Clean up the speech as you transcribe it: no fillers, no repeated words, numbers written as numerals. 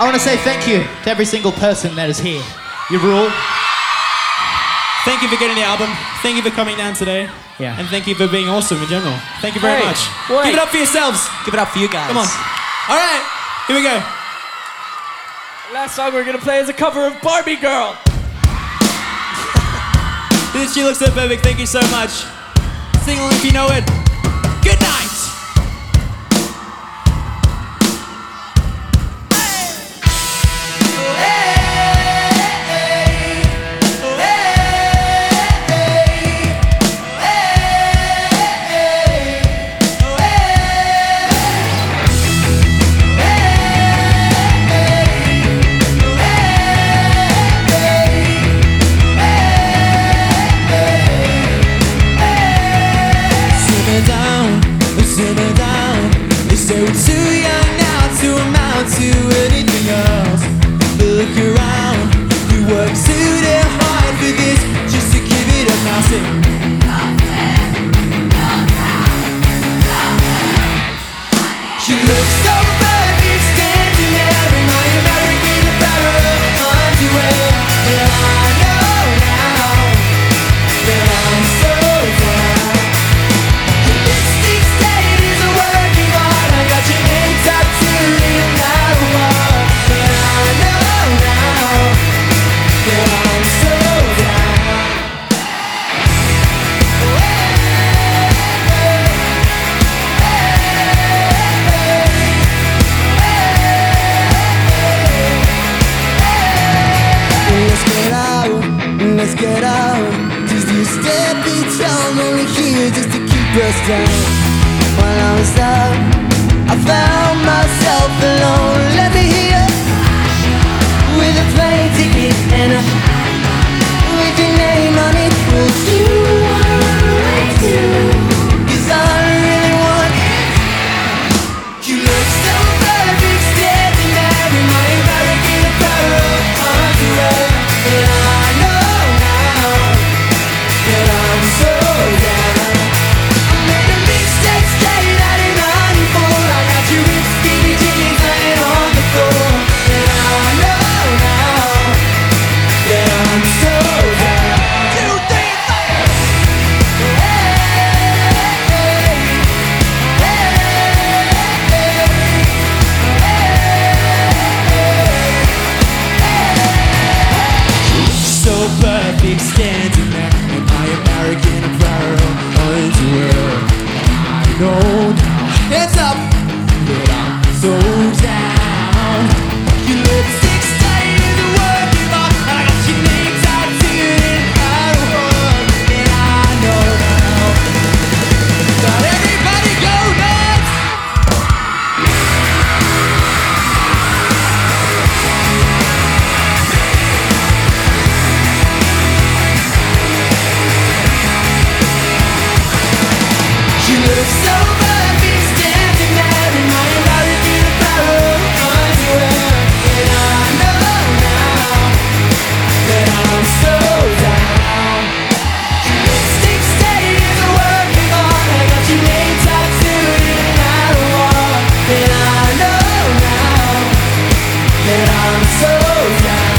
want to say thank you to every single person that is here. You rule. Thank you for getting the album. Thank you for coming down today. Yeah. And thank you for being awesome in general. Thank you very Hey, much. wait. Give it up for yourselves. Give it up for you guys. Come on. All right, here we go. Last song we're gonna play is a cover of Barbie Girl. She looks so perfect. Thank you so much. Sing along if you know it. Good night. Simmer down. They say we're too young now to amount to anything else. But look around, we work too damn hard for this, just to give it up now. Sing. She looks so perfect standing there in my American Apparel underwear, and I know now that I'm so down. Your lipstick stain is a working art. I got your name tattooed in that wall, and I know now that I'm so down. Let's get out. Just you stand be down, only here just to keep us down. While I was out, I found myself alone. Let me hear with a plane ticket and with your name on it. Would you like to? 'Cause I really want it. You look so perfect standing there in my American Apparel underwear, and I know now that I'm so down. I made a mistake, stayed at it unfold. I got you in skinny jeans laying on the floor, and I know now that I'm so down. 2, 3, 4. So perfect standing there in my American Apparel underwear. I know now, hands up, that I'm so down. Your lipstick stain is a working art. I got your name tattooed in that wall, and I know now that everybody go nuts. She looks so perfect standing there in my American Apparel underwear, and I know now that I'm so down. Your lipstick stain is a working art. I got your name tattooed in that wall, and I know now that I'm so down.